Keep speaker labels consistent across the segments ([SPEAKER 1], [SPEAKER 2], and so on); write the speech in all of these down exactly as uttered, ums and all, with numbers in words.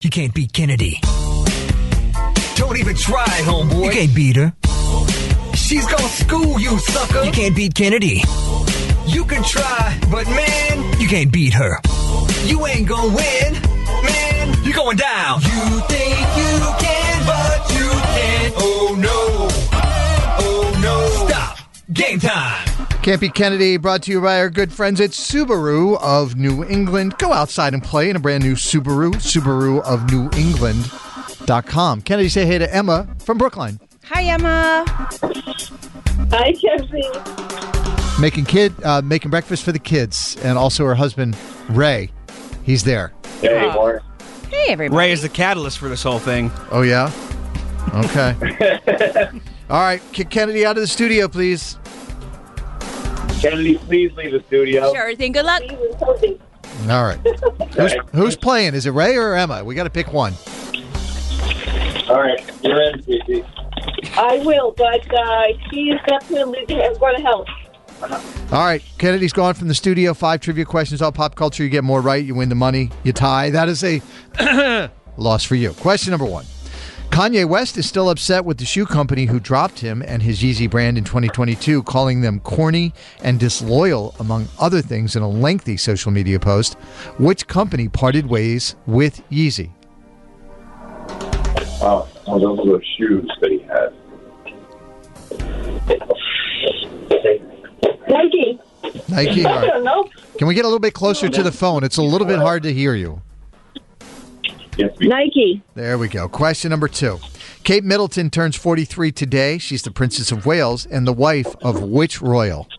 [SPEAKER 1] You can't beat Kennedy. Don't even try, homeboy. You can't beat her. She's gonna school you, sucker. You can't beat Kennedy. You can try, but man, you can't beat her. You ain't gonna win, man. You're going down. You think you can, but you can't. Oh no. Oh no. Stop. Game time.
[SPEAKER 2] Can't Beat Kennedy, brought to you by our good friends at Subaru of New England. Go outside and play in a brand new Subaru, Subaru of New England dot com. Kennedy, say hey to Emma from Brookline.
[SPEAKER 3] Hi, Emma.
[SPEAKER 4] Hi, Kelsey.
[SPEAKER 2] Making kid, uh, making breakfast for the kids, and also her husband, Ray. He's there.
[SPEAKER 5] Hey, Mark.
[SPEAKER 3] Hey, everybody.
[SPEAKER 6] Ray is the catalyst for this whole thing.
[SPEAKER 2] Oh, yeah? Okay. All right, kick Kennedy out of the studio, please.
[SPEAKER 5] Kennedy, please leave the studio.
[SPEAKER 3] Sure thing. Good luck.
[SPEAKER 2] All right. Who's, who's playing? Is it Ray or Emma? We got to pick one.
[SPEAKER 5] All right, you're in, Casey.
[SPEAKER 4] I will, but uh, he is definitely going to help.
[SPEAKER 2] All right, Kennedy's gone from the studio. Five trivia questions, all pop culture. You get more right, you win the money. You tie. That is a loss for you. Question number one. Kanye West is still upset with the shoe company who dropped him and his Yeezy brand in twenty twenty-two, calling them corny and disloyal, among other things, in a lengthy social media post. Which company parted ways with Yeezy?
[SPEAKER 5] Oh, oh, those were shoes that he had.
[SPEAKER 4] Nike.
[SPEAKER 2] Nike? All
[SPEAKER 4] I
[SPEAKER 2] right.
[SPEAKER 4] don't know.
[SPEAKER 2] Can we get a little bit closer to the phone? It's a little bit hard to hear you.
[SPEAKER 5] Yes, we-
[SPEAKER 4] Nike.
[SPEAKER 2] There we go. Question number two. Kate Middleton turns forty-three today. She's the Princess of Wales and the wife of which royal?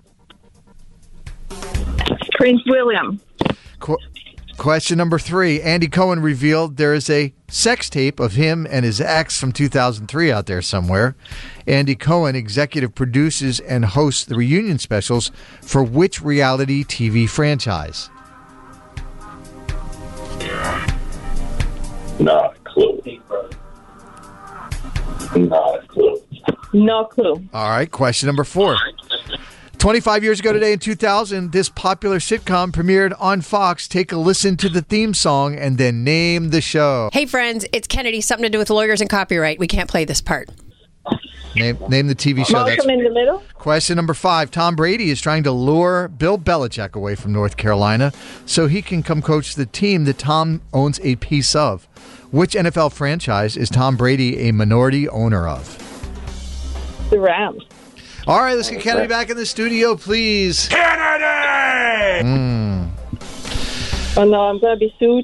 [SPEAKER 4] Prince William.
[SPEAKER 2] Qu- question number three. Andy Cohen revealed there is a sex tape of him and his ex from two thousand three out there somewhere. Andy Cohen executive produces and hosts the reunion specials for which reality T V franchise?
[SPEAKER 5] Not a clue. Not a clue.
[SPEAKER 4] No clue.
[SPEAKER 2] All right. Question number four. twenty-five years ago today in two thousand, this popular sitcom premiered on Fox. Take a listen to the theme song and then name the show.
[SPEAKER 3] Hey, friends, it's Kennedy. Something to do with lawyers and copyright. We can't play this part.
[SPEAKER 2] Name name the T V show.
[SPEAKER 4] Malcolm
[SPEAKER 2] That's
[SPEAKER 4] in the Middle.
[SPEAKER 2] question number five. Tom Brady is trying to lure Bill Belichick away from North Carolina so he can come coach the team that Tom owns a piece of. Which N F L franchise is Tom Brady a minority owner of?
[SPEAKER 4] The Rams.
[SPEAKER 2] All right, let's get Kennedy back in the studio, please.
[SPEAKER 6] Kennedy!
[SPEAKER 2] Mm.
[SPEAKER 4] Oh, no, I'm going to be sued.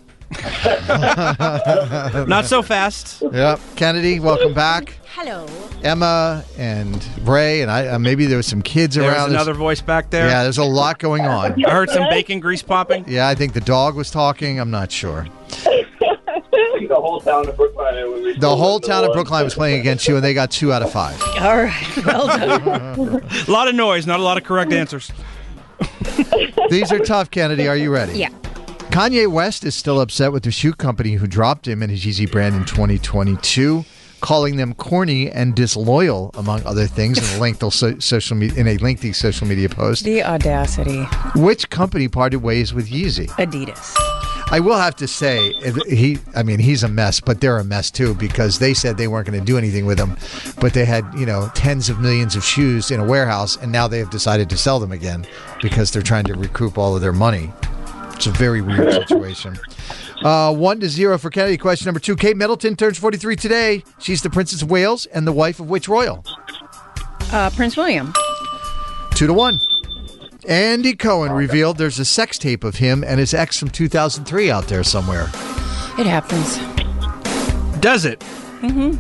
[SPEAKER 6] Not so fast.
[SPEAKER 2] Yep. Kennedy, welcome back.
[SPEAKER 3] Hello.
[SPEAKER 2] Emma and Ray, and I. Uh, maybe there was some kids
[SPEAKER 6] There's
[SPEAKER 2] around.
[SPEAKER 6] another voice back there.
[SPEAKER 2] Yeah, there's a lot going on.
[SPEAKER 6] I heard some bacon grease popping.
[SPEAKER 2] Yeah, I think the dog was talking. I'm not sure.
[SPEAKER 5] The whole town of Brookline. Was
[SPEAKER 2] The whole town of Brookline was playing against you, and they got two out of five.
[SPEAKER 3] All right. Well done.
[SPEAKER 6] A lot of noise, not a lot of correct answers.
[SPEAKER 2] These are tough, Kennedy. Are you ready?
[SPEAKER 3] Yeah.
[SPEAKER 2] Kanye West is still upset with the shoe company who dropped him and his Yeezy brand in twenty twenty-two, calling them corny and disloyal, among other things, in a lengthy so- social me- in a lengthy social media post.
[SPEAKER 3] The audacity.
[SPEAKER 2] Which company parted ways with Yeezy?
[SPEAKER 3] Adidas.
[SPEAKER 2] I will have to say, he. I mean, he's a mess, but they're a mess too, because they said they weren't going to do anything with him, but they had, you know, tens of millions of shoes in a warehouse, and now they have decided to sell them again because they're trying to recoup all of their money. It's a very weird situation. Uh, one to zero for Kennedy. Question number two. Kate Middleton turns forty-three today. She's the Princess of Wales and the wife of which royal?
[SPEAKER 3] Uh, Prince William.
[SPEAKER 2] Two to one. Andy Cohen revealed there's a sex tape of him and his ex from two thousand three out there somewhere.
[SPEAKER 3] It happens.
[SPEAKER 6] Does it?
[SPEAKER 3] Mm-hmm.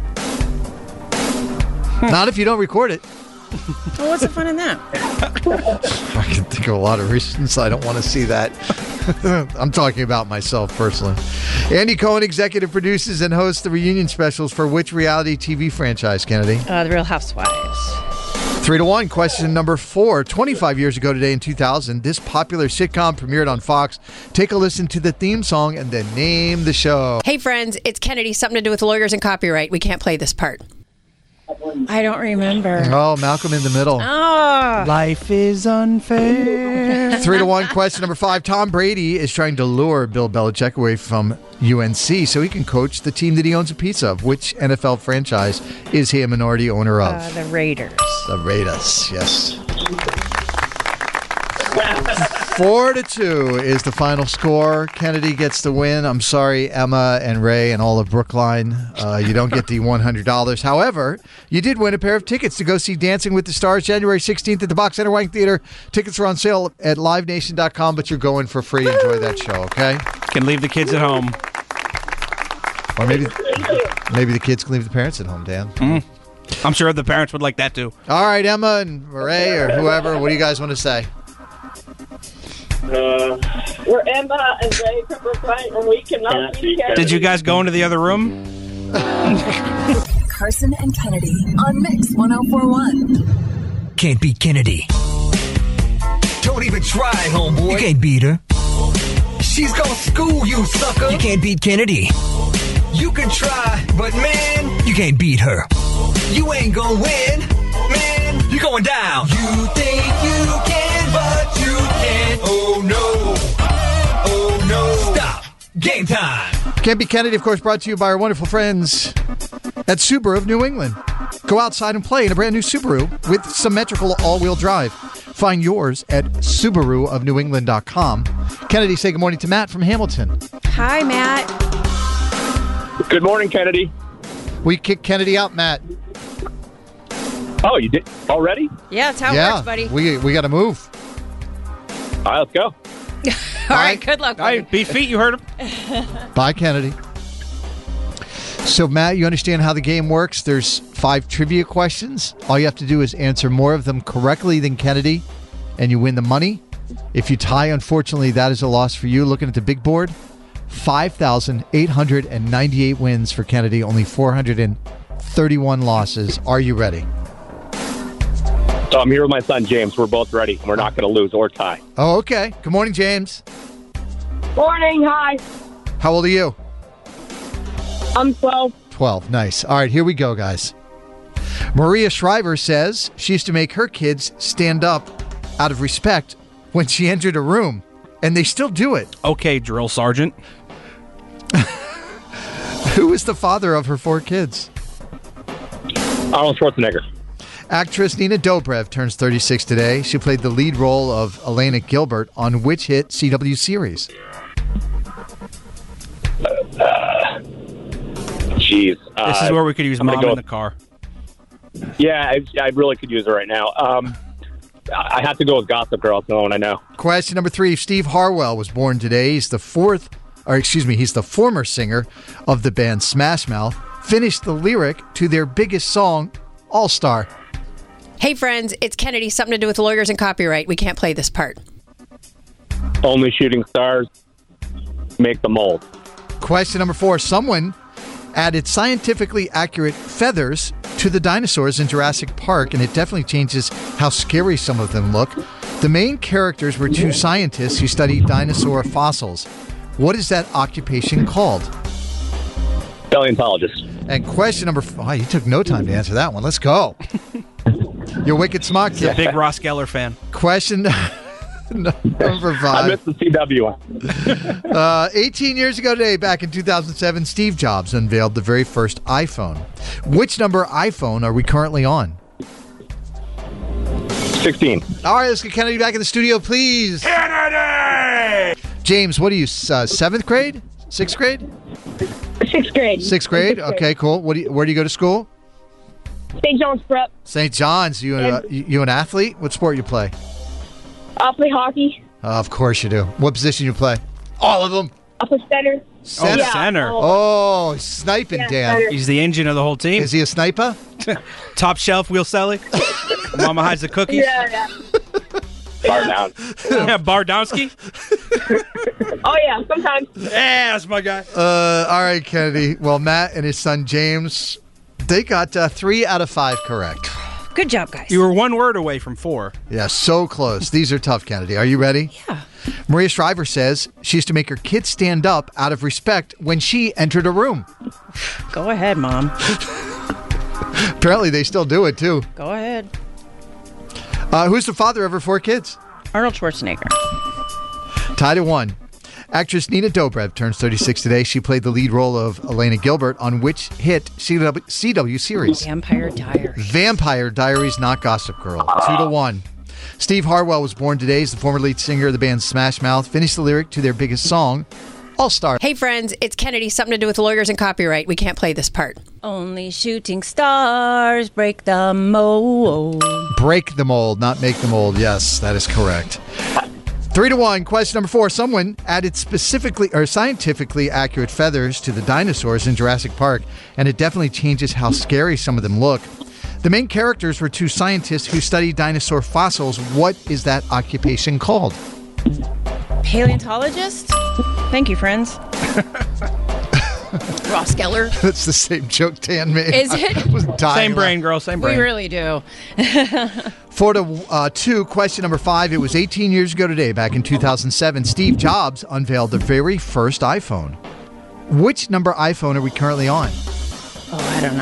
[SPEAKER 2] Not if you don't record it.
[SPEAKER 3] Well, what's the fun in that?
[SPEAKER 2] I can think of a lot of reasons I don't want to see that. I'm talking about myself personally. Andy Cohen executive produces and hosts the reunion specials for which reality T V franchise, Kennedy?
[SPEAKER 3] Uh, the Real Housewives.
[SPEAKER 2] Three to one. Question number four. twenty-five years ago today in two thousand, this popular sitcom premiered on Fox. Take a listen to the theme song and then name the show.
[SPEAKER 3] Hey, friends, it's Kennedy. Something to do with lawyers and copyright. We can't play this part. I don't remember.
[SPEAKER 2] Oh, Malcolm in the Middle.
[SPEAKER 3] Oh.
[SPEAKER 6] Life is unfair.
[SPEAKER 2] Three to one. Question number five. Tom Brady is trying to lure Bill Belichick away from U N C so he can coach the team that he owns a piece of. Which N F L franchise is he a minority owner of?
[SPEAKER 3] Uh, the Raiders.
[SPEAKER 2] The Raiders, yes. Four to two is the final score. Kennedy gets the win. I'm sorry, Emma and Ray and all of Brookline. Uh, you don't get the one hundred dollars. However, you did win a pair of tickets to go see Dancing with the Stars January sixteenth at the Box Center Wang Theater. Tickets are on sale at live nation dot com, but you're going for free. Enjoy that show, okay?
[SPEAKER 6] Can leave the kids at home.
[SPEAKER 2] Or maybe maybe the kids can leave the parents at home, Dan.
[SPEAKER 6] Mm. I'm sure the parents would like that too.
[SPEAKER 2] All right, Emma and Ray or whoever, what do you guys want to say?
[SPEAKER 4] Uh, We're Emma and Ray from Brookline, and we cannot be Kennedy.
[SPEAKER 6] Did you guys go into the other room?
[SPEAKER 7] Carson and Kennedy on Mix one oh four point one.
[SPEAKER 1] Can't beat Kennedy. Don't even try, homeboy. You can't beat her. She's gonna school you, sucker. You can't beat Kennedy. You can try, but man, you can't beat her. You ain't gonna win, man. You're going down. You think you can, but you can't. Oh no. Oh no. Stop. Game time.
[SPEAKER 2] Can't Be Kennedy, of course, brought to you by our wonderful friends at Subaru of New England. Go outside and play in a brand new Subaru with symmetrical all-wheel drive. Find yours at Subaru of New England dot com. Kennedy, say good morning to Matt from Hamilton.
[SPEAKER 3] Hi, Matt.
[SPEAKER 5] Good morning, Kennedy.
[SPEAKER 2] We kicked Kennedy out, Matt.
[SPEAKER 5] Oh, you did already?
[SPEAKER 3] Yeah, that's how it
[SPEAKER 2] yeah,
[SPEAKER 3] works, buddy.
[SPEAKER 2] we we got to move.
[SPEAKER 5] All right, let's go.
[SPEAKER 3] All right, good luck,
[SPEAKER 6] All
[SPEAKER 3] buddy.
[SPEAKER 6] right, beat feet, you heard him.
[SPEAKER 2] Bye, Kennedy. So, Matt, you understand how the game works. There's five trivia questions. All you have to do is answer more of them correctly than Kennedy, and you win the money. If you tie, unfortunately, that is a loss for you. Looking at the big board, five thousand eight hundred ninety-eight wins for Kennedy, only four hundred thirty-one losses. Are you ready?
[SPEAKER 5] So I'm here with my son, James. We're both ready. We're not going to lose or tie.
[SPEAKER 2] Oh, okay. Good morning, James.
[SPEAKER 4] Morning, hi.
[SPEAKER 2] How old are you?
[SPEAKER 4] I'm twelve.
[SPEAKER 2] twelve. Nice. All right, here we go, guys. Maria Shriver says she used to make her kids stand up out of respect when she entered a room, and they still do it.
[SPEAKER 6] Okay, drill sergeant.
[SPEAKER 2] Who is the father of her four kids?
[SPEAKER 5] Arnold Schwarzenegger.
[SPEAKER 2] Actress Nina Dobrev turns thirty-six today. She played the lead role of Elena Gilbert on which hit C W series?
[SPEAKER 5] Jeez. Uh,
[SPEAKER 6] This is where we could use
[SPEAKER 5] I'm gonna
[SPEAKER 6] mom
[SPEAKER 5] go-
[SPEAKER 6] in the car.
[SPEAKER 5] Yeah, I, I really could use it right now. Um, I have to go with Gossip Girl. It's the one I know.
[SPEAKER 2] Question number three. Steve Harwell was born today. He's the fourth, or excuse me, he's the former singer of the band Smash Mouth. Finished the lyric to their biggest song, All Star.
[SPEAKER 3] Hey, friends, it's Kennedy. Something to do with lawyers and copyright. We can't play this part.
[SPEAKER 5] Only shooting stars make the mold.
[SPEAKER 2] Question number four. Someone added scientifically accurate feathers to the dinosaurs in Jurassic Park, and it definitely changes how scary some of them look. The main characters were two scientists who studied dinosaur fossils. What is that occupation called?
[SPEAKER 5] Paleontologist.
[SPEAKER 2] And question number four. Oh, you took no time to answer that one. Let's go. You're wicked smart,
[SPEAKER 6] He's a
[SPEAKER 2] kid.
[SPEAKER 6] big Ross Geller fan.
[SPEAKER 2] Question number
[SPEAKER 5] I
[SPEAKER 2] five.
[SPEAKER 5] missed the C W one.
[SPEAKER 2] Uh, eighteen years ago today, back in two thousand seven, Steve Jobs unveiled the very first iPhone. Which number iPhone are we currently on?
[SPEAKER 5] sixteen.
[SPEAKER 2] All right, let's get Kennedy back in the studio, please. Kennedy! James, what are you, uh, seventh grade? Sixth grade?
[SPEAKER 4] Sixth grade.
[SPEAKER 2] Sixth grade? Okay, cool. What do you, where do you go to school?
[SPEAKER 4] Saint John's Prep.
[SPEAKER 2] Saint John's. You, uh, you, you an athlete? What sport you play?
[SPEAKER 4] I play hockey.
[SPEAKER 2] Uh, of course you do. What position you play? All of them.
[SPEAKER 4] I play center.
[SPEAKER 2] Center.
[SPEAKER 6] Oh, center.
[SPEAKER 2] Oh, sniping,
[SPEAKER 4] Yeah,
[SPEAKER 2] Dan.
[SPEAKER 4] center.
[SPEAKER 6] He's the engine of the whole team.
[SPEAKER 2] Is he a sniper?
[SPEAKER 6] Top shelf, wheel selling. Mama hides the cookies.
[SPEAKER 4] Yeah, yeah.
[SPEAKER 5] Bar down.
[SPEAKER 6] Yeah, Bardowski.
[SPEAKER 4] Oh, yeah, sometimes.
[SPEAKER 6] Yeah, that's my guy.
[SPEAKER 2] Uh, all right, Kennedy. Well, Matt and his son James, they got uh, three out of five correct.
[SPEAKER 3] Good job, guys.
[SPEAKER 6] You were one word away from four.
[SPEAKER 2] Yeah, so close. These are tough, Kennedy. Are you ready?
[SPEAKER 3] Yeah.
[SPEAKER 2] Maria Shriver says she used to make her kids stand up out of respect when she entered a room.
[SPEAKER 3] Go ahead, Mom.
[SPEAKER 2] Apparently, they still do it, too.
[SPEAKER 8] Go ahead.
[SPEAKER 2] Uh, who's the father of her four kids?
[SPEAKER 8] Arnold Schwarzenegger.
[SPEAKER 2] Tied at one. Actress Nina Dobrev turns thirty-six today. She played the lead role of Elena Gilbert on which hit C W, C W series?
[SPEAKER 8] Vampire Diaries.
[SPEAKER 2] Vampire Diaries, not Gossip Girl. Two to one. Steve Harwell was born today. He's the former lead singer of the band Smash Mouth. Finished the lyric to their biggest song, All Star.
[SPEAKER 3] Hey, friends, it's Kennedy. Something to do with lawyers and copyright. We can't play this part.
[SPEAKER 8] Only shooting stars break the mold.
[SPEAKER 2] Break the mold, not make the mold. Yes, that is correct. Three to one. Question number four. Someone added specifically or scientifically accurate feathers to the dinosaurs in Jurassic Park, and it definitely changes how scary some of them look. The main characters were two scientists who studied dinosaur fossils. What is that occupation called?
[SPEAKER 8] Paleontologist? Thank you, friends.
[SPEAKER 3] Ross Geller.
[SPEAKER 2] That's the same joke Dan made.
[SPEAKER 8] Is it?
[SPEAKER 2] I was dying
[SPEAKER 6] Same brain,
[SPEAKER 2] laughing.
[SPEAKER 6] girl. Same
[SPEAKER 8] We
[SPEAKER 6] brain.
[SPEAKER 8] really do.
[SPEAKER 2] Four to uh, two. Question number five. It was eighteen years ago today, back in two thousand seven, Steve Jobs unveiled the very first iPhone. Which number iPhone are we currently on?
[SPEAKER 8] Oh, I don't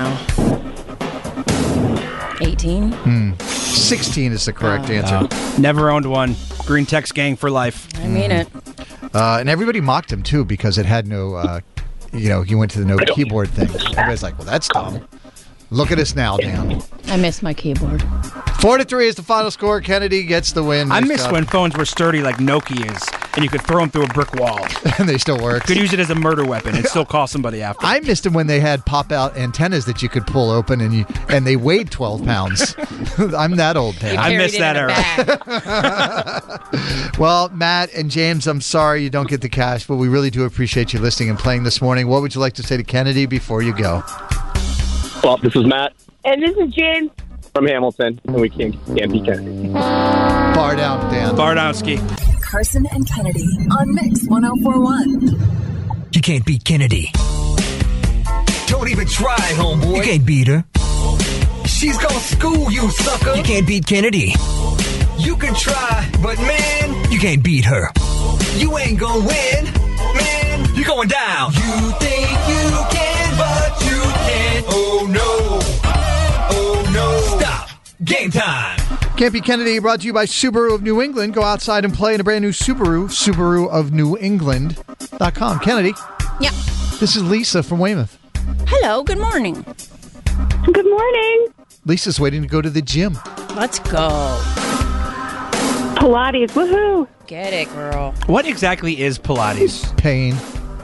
[SPEAKER 8] know. eighteen?
[SPEAKER 2] sixteen is the correct
[SPEAKER 8] Oh.
[SPEAKER 2] answer.
[SPEAKER 6] Uh, never owned one. Green Text Gang for life.
[SPEAKER 8] I mean it.
[SPEAKER 2] Uh, and everybody mocked him, too, because it had no, uh, you know, he went to the no keyboard thing. Everybody's like, well, that's dumb. Look at us now, Dan.
[SPEAKER 8] I miss my keyboard.
[SPEAKER 2] Four to three is the final score. Kennedy gets the win.
[SPEAKER 6] I
[SPEAKER 2] Nice
[SPEAKER 6] miss
[SPEAKER 2] job.
[SPEAKER 6] when phones were sturdy like Nokia's, and you could throw them through a brick wall.
[SPEAKER 2] And they still work.
[SPEAKER 6] Could use it as a murder weapon and still call somebody after.
[SPEAKER 2] I missed them when they had pop-out antennas that you could pull open, and you and they weighed twelve pounds. I'm that old, Dan.
[SPEAKER 6] I
[SPEAKER 8] Carried
[SPEAKER 6] miss
[SPEAKER 8] it
[SPEAKER 6] that
[SPEAKER 8] in a
[SPEAKER 6] era.
[SPEAKER 8] bag.
[SPEAKER 2] Well, Matt and James, I'm sorry you don't get the cash, but we really do appreciate you listening and playing this morning. What would you like to say to Kennedy before you go?
[SPEAKER 5] Well, this is Matt
[SPEAKER 4] And this is James.
[SPEAKER 5] from Hamilton, and we can't, can't be Kennedy.
[SPEAKER 2] Bar down, Dan.
[SPEAKER 6] Bardowski.
[SPEAKER 7] Carson and Kennedy on Mix one oh four one.
[SPEAKER 1] You can't beat Kennedy. Don't even try, homeboy. You can't beat her. She's gonna school you, sucker. You can't beat Kennedy. You can try, but man, you can't beat her. You ain't gonna win, man. You're going down. You think you can, but you can't. Oh no. Oh no. Stop. Game time.
[SPEAKER 2] Can't Be Kennedy brought to you by Subaru of New England. Go outside and play in a brand new Subaru, Subaru of New England dot com. Kennedy,
[SPEAKER 8] Yeah.
[SPEAKER 2] this is Lisa from Weymouth.
[SPEAKER 8] Hello, good morning.
[SPEAKER 4] Good morning.
[SPEAKER 2] Lisa's waiting to go to the gym.
[SPEAKER 8] Let's go.
[SPEAKER 4] Pilates. Woohoo.
[SPEAKER 8] Get it, girl.
[SPEAKER 6] What exactly is Pilates?
[SPEAKER 2] Pain.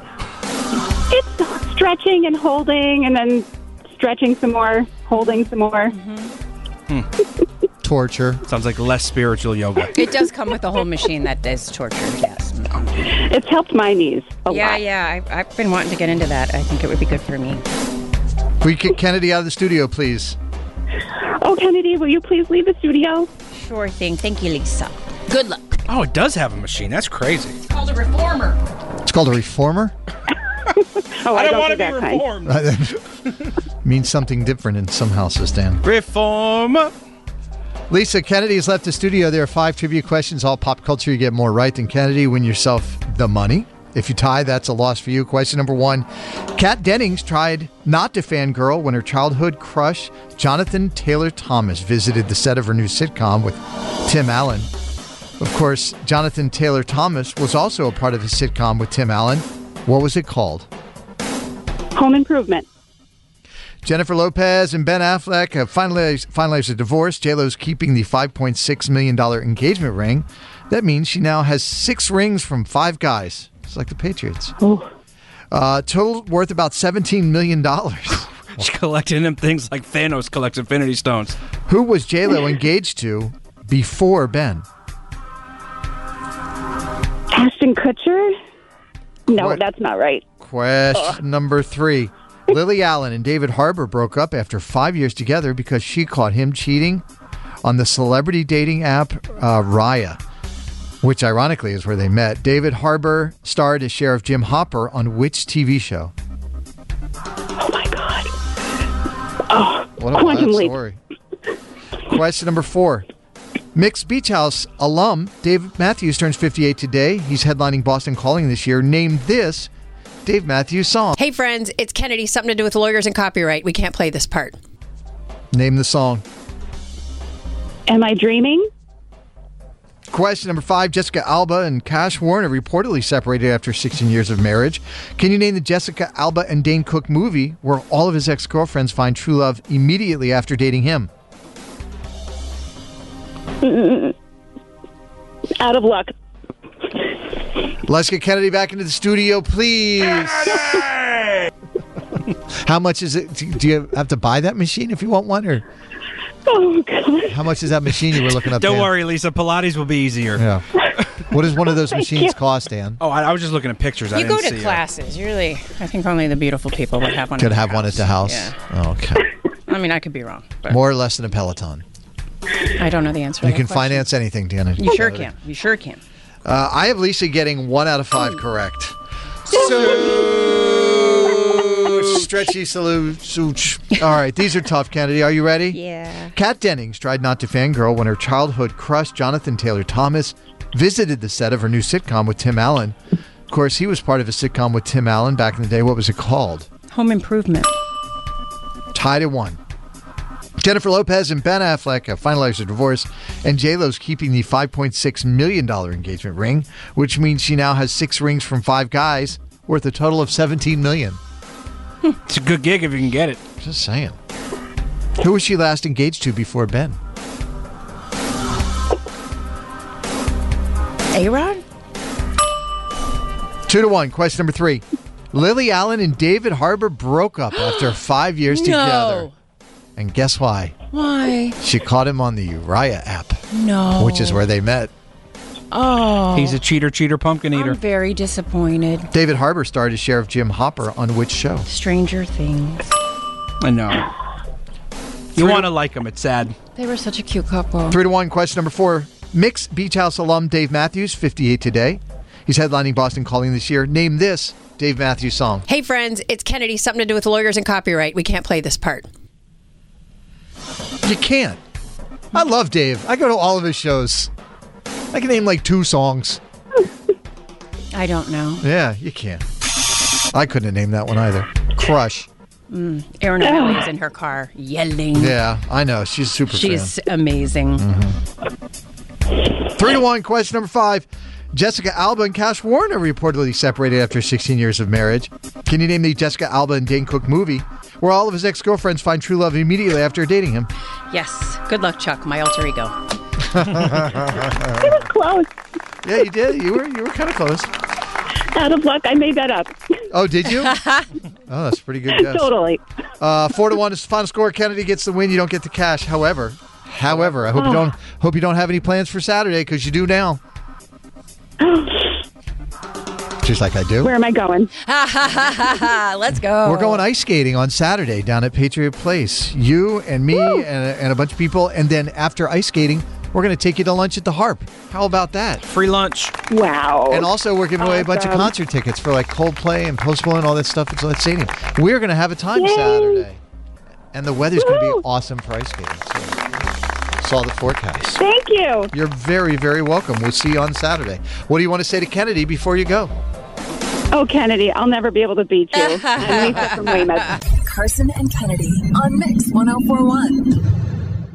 [SPEAKER 4] It's stretching and holding and then stretching some more, holding some more.
[SPEAKER 2] Torture.
[SPEAKER 6] Sounds like less spiritual yoga.
[SPEAKER 8] It does come with a whole machine that does torture, yes.
[SPEAKER 4] It's helped my knees a
[SPEAKER 8] Yeah,
[SPEAKER 4] lot.
[SPEAKER 8] yeah. I, I've been wanting to get into that. I think it would be good for me.
[SPEAKER 2] Will you kick Kennedy out of the studio, please?
[SPEAKER 4] Oh, Kennedy, will you please leave the studio?
[SPEAKER 8] Sure thing. Thank you, Lisa. Good luck.
[SPEAKER 6] Oh, it does have a machine. That's crazy.
[SPEAKER 8] It's called a reformer.
[SPEAKER 2] It's called a reformer.
[SPEAKER 4] Oh, I,
[SPEAKER 6] I don't
[SPEAKER 4] don't
[SPEAKER 6] want
[SPEAKER 4] do
[SPEAKER 6] to be
[SPEAKER 4] that kind.
[SPEAKER 6] reformed.
[SPEAKER 2] Means something different in some houses, Dan.
[SPEAKER 6] Reform.
[SPEAKER 2] Lisa, Kennedy has left the studio. There are five trivia questions, all pop culture. You get more right than Kennedy. Win yourself the money. If you tie, that's a loss for you. Question number one. Kat Dennings tried not to fangirl when her childhood crush, Jonathan Taylor Thomas, visited the set of her new sitcom with Tim Allen. Of course, Jonathan Taylor Thomas was also a part of a sitcom with Tim Allen. What was it called?
[SPEAKER 4] Home Improvement.
[SPEAKER 2] Jennifer Lopez and Ben Affleck have finalized, finalized a divorce. J-Lo's keeping the five point six million dollars engagement ring. That means she now has six rings from five guys. It's like the Patriots.
[SPEAKER 4] Oh.
[SPEAKER 2] Uh, total worth about seventeen million dollars.
[SPEAKER 6] She's collecting them things like Thanos collects Infinity Stones.
[SPEAKER 2] Who was J-Lo engaged to before Ben?
[SPEAKER 4] Ashton Kutcher? No,
[SPEAKER 2] What?
[SPEAKER 4] that's not right.
[SPEAKER 2] Question number three. Lily Allen and David Harbour broke up after five years together because she caught him cheating on the celebrity dating app uh, Raya, which ironically is where they met. David Harbour starred as Sheriff Jim Hopper on which T V show?
[SPEAKER 4] Oh, my God. Oh,
[SPEAKER 2] What a
[SPEAKER 4] Quantum
[SPEAKER 2] wild
[SPEAKER 4] Leap.
[SPEAKER 2] story. Question number four. Mix Beach House alum Dave Matthews turns fifty-eight today. He's headlining Boston Calling this year. Name this Dave Matthews song.
[SPEAKER 3] Hey, friends, it's Kennedy. Something to do with lawyers and copyright. We can't play this part.
[SPEAKER 2] Name the song.
[SPEAKER 4] Am I dreaming?
[SPEAKER 2] Question number five. Jessica Alba and Cash Warner reportedly separated after sixteen years of marriage. Can you name the Jessica Alba and Dane Cook movie where all of his ex-girlfriends find true love immediately after dating him?
[SPEAKER 4] Mm-mm. Out of luck.
[SPEAKER 2] Let's get Kennedy back into the studio, please. How much is it? Do you have to buy that machine if you want one? Or
[SPEAKER 4] Oh, God.
[SPEAKER 2] how much is that machine you were looking up?
[SPEAKER 6] Don't
[SPEAKER 2] Dan?
[SPEAKER 6] worry, Lisa. Pilates will be easier.
[SPEAKER 2] Yeah. What does one of those machines cost, Dan?
[SPEAKER 6] Oh, I, I was just looking at pictures. I
[SPEAKER 8] You go
[SPEAKER 6] didn't
[SPEAKER 8] to
[SPEAKER 6] see
[SPEAKER 8] classes. Usually, I think only the beautiful people would have one.
[SPEAKER 2] Could
[SPEAKER 8] at
[SPEAKER 2] have
[SPEAKER 8] their
[SPEAKER 2] one at the house.
[SPEAKER 8] Yeah.
[SPEAKER 2] Okay.
[SPEAKER 8] I mean, I could be wrong, but
[SPEAKER 2] More or less than a Peloton.
[SPEAKER 8] I don't know the answer. to
[SPEAKER 2] You
[SPEAKER 8] that
[SPEAKER 2] can
[SPEAKER 8] question.
[SPEAKER 2] finance anything, Dan.
[SPEAKER 8] You sure can. You sure can.
[SPEAKER 2] Uh, I have Lisa getting one out of five correct. So stretchy salute. Sooch. All right, these are tough, Kennedy. Are you ready?
[SPEAKER 8] Yeah.
[SPEAKER 2] Kat Dennings tried not to fangirl when her childhood crush, Jonathan Taylor Thomas, visited the set of her new sitcom with Tim Allen. Of course, he was part of a sitcom with Tim Allen back in the day. What was it called?
[SPEAKER 8] Home Improvement.
[SPEAKER 2] Tied at one. Jennifer Lopez and Ben Affleck have finalized their divorce, and J-Lo's keeping the five point six million dollars engagement ring, which means she now has six rings from five guys, worth a total of seventeen million dollars.
[SPEAKER 6] It's a good gig if you can get it.
[SPEAKER 2] Just saying. Who was she last engaged to before Ben?
[SPEAKER 8] A-Rod?
[SPEAKER 2] Two to one. Question number three. Lily Allen and David Harbour broke up after five years together.
[SPEAKER 8] No.
[SPEAKER 2] And guess why?
[SPEAKER 8] Why?
[SPEAKER 2] She caught him on the Uriah app,
[SPEAKER 8] No.
[SPEAKER 2] which is where they met.
[SPEAKER 8] Oh.
[SPEAKER 6] He's a cheater, cheater, pumpkin eater.
[SPEAKER 8] I'm very disappointed.
[SPEAKER 2] David Harbour starred as Sheriff Jim Hopper on which show?
[SPEAKER 8] Stranger Things.
[SPEAKER 6] I know. You want to like him. It's sad.
[SPEAKER 8] They were such a cute couple.
[SPEAKER 2] Three to one. Question number four. Mix Beach House alum Dave Matthews, fifty-eight today. He's headlining Boston Calling this year. Name this Dave Matthews song.
[SPEAKER 3] Hey, friends, it's Kennedy. Something to do with lawyers and copyright. We can't play this part.
[SPEAKER 2] You can't. I love Dave. I go to all of his shows. I can name like two songs.
[SPEAKER 8] I don't know.
[SPEAKER 2] Yeah, you can't. I couldn't have named that one either. Crush.
[SPEAKER 8] Mm. Erin O'Malley is in her car yelling.
[SPEAKER 2] Yeah, I know. She's a super
[SPEAKER 8] She's
[SPEAKER 2] fan.
[SPEAKER 8] amazing.
[SPEAKER 2] Mm-hmm. Three to one. Question number five. Jessica Alba and Cash Warner reportedly separated after sixteen years of marriage. Can you name the Jessica Alba and Dane Cook movie where all of his ex-girlfriends find true love immediately after dating him?
[SPEAKER 8] Yes. Good luck, Chuck, my alter ego.
[SPEAKER 4] It was close.
[SPEAKER 2] Yeah, you did. You were you were kind of close.
[SPEAKER 4] Out of luck, I made that up.
[SPEAKER 2] Oh, did you? Oh, that's a pretty good guess.
[SPEAKER 4] Totally.
[SPEAKER 2] Uh, four to one is the final score. Kennedy gets the win. You don't get the cash. However, however, I hope you don't hope you don't have any plans for Saturday because you do now. Just like I do.
[SPEAKER 4] Where am I going?
[SPEAKER 8] Let's go.
[SPEAKER 2] We're going ice skating on Saturday down at Patriot Place. You and me and a, and a bunch of people. And then after ice skating, we're going to take you to lunch at the Harp. How about that?
[SPEAKER 6] Free lunch.
[SPEAKER 4] Wow.
[SPEAKER 2] And also, we're giving away a bunch of
[SPEAKER 4] Awesome.
[SPEAKER 2] concert tickets for like Coldplay and Post Malone and all that stuff at Gillette Stadium. We're going to have a time
[SPEAKER 4] Yay.
[SPEAKER 2] Saturday. And the weather's going to
[SPEAKER 4] Woo.
[SPEAKER 2] be awesome for ice skating. So, saw the forecast.
[SPEAKER 4] Thank you.
[SPEAKER 2] You're very, very welcome. We'll see you on Saturday. What do you want to say to Kennedy before you go?
[SPEAKER 4] Oh, Kennedy, I'll never be able to beat you. I'm Lisa from Weymouth.
[SPEAKER 7] Carson and Kennedy on Mix one oh four one.